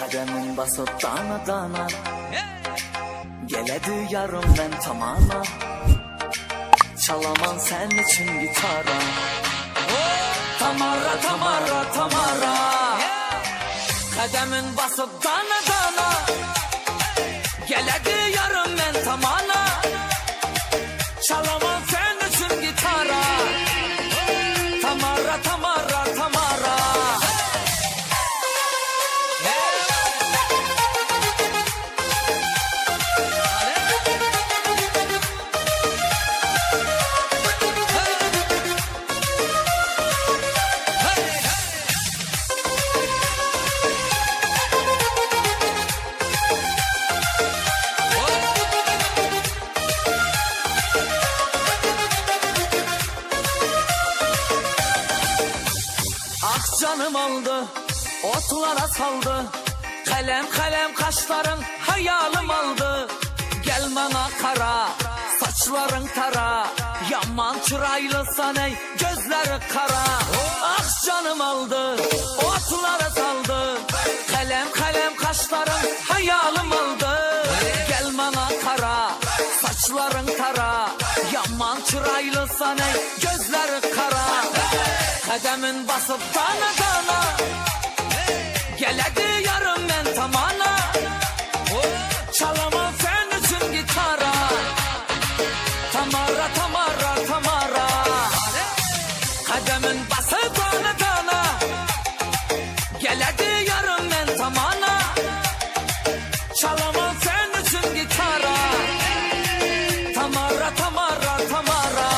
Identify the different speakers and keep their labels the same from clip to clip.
Speaker 1: Kademin basıp dana dana, geledi yarım ben tamana. Çalamam sen için gitara. Tamara Tamara Tamara, kademin basıp dana dana, geledi yarım ben tamana. Çalamam sen için gitara. Tamara Tamara Tamara. Canım aldı, otlara saldı, kalem kalem kaşların hayalim aldı. Gel bana kara, saçların tara, yaman çıraylısan ey gözleri kara. Ah canım aldı, otlara saldı, kalem kalem kaşların hayalim aldı. Gel bana kara, saçların tara, yaman çıraylısan ey gözleri kara. Kademin basıp dana dana, geledi yarım ben tamana. Çalamam sen için gitara. Tamara Tamara Tamara, kademin basıp dana dana, geledi yarım ben tamana. Çalamam sen için gitara. Tamara Tamara Tamara.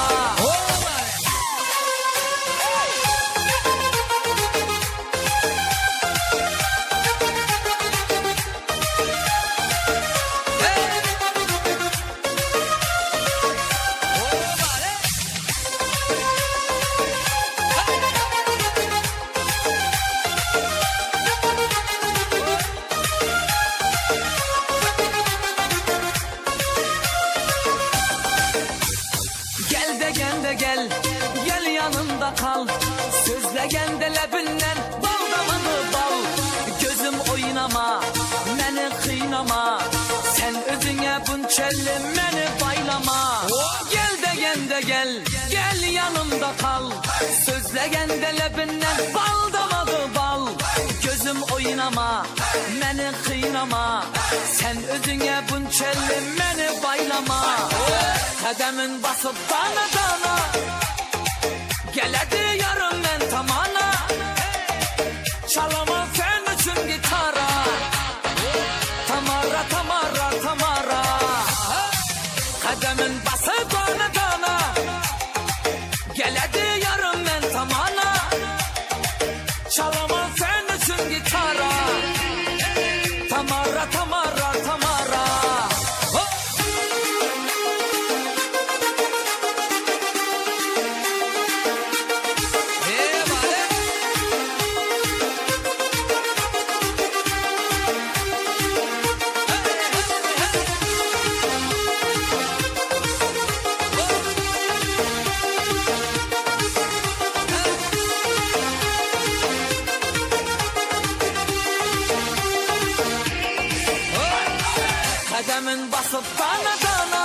Speaker 1: Gel, gel yanımda kal. Sözlegen de lebinden bal damadı bal. Gözüm oynama, beni kıynama. Sen özüne bunçelli beni baylama. Gel, gel yanımda kal. Sözlegen de lebinden bal damadı bal. Gözüm oynama, beni kıynama. Sen özüne bunçelli beni baylama. Kademin basıp dana dana, geledi yarım ben tamana. Çalamam sen için gitara. Tamara Tamara Tamara, kademin basıp dana dana, geledi yarım ben tamana. Çalamam sen için gitara. Tamara Tamara Tamara. Kademin basıp dana dana,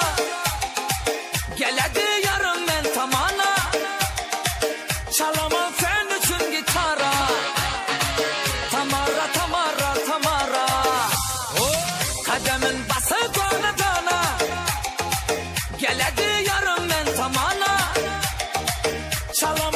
Speaker 1: geledi yarım ben tamana. Çalamam sen için gitara. Tamara Tamara Tamara, kademin basıp dana dana, geledi yarım ben tamana. Çalamam